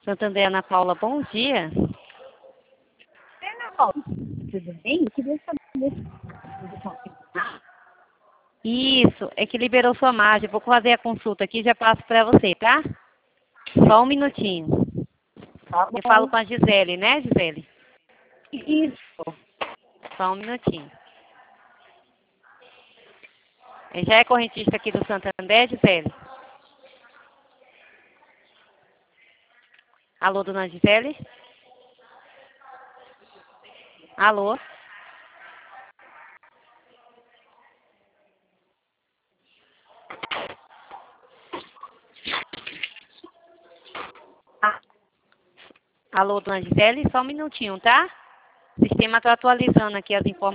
Santander, Ana Paula, bom dia. Ana Paula, tudo bem? Eu queria saber se você confirmar. Isso, é que liberou sua margem. Vou fazer a consulta aqui e já passo para você, tá? Só um minutinho. Tá Eu falo bom. com a Gisele, né, Gisele? Isso. Só um minutinho. Já é correntista aqui do Santander, Gisele? Alô, dona Gisele? Alô? Alô, dona Gisele? Só um minutinho, tá? O sistema está atualizando aqui as informações.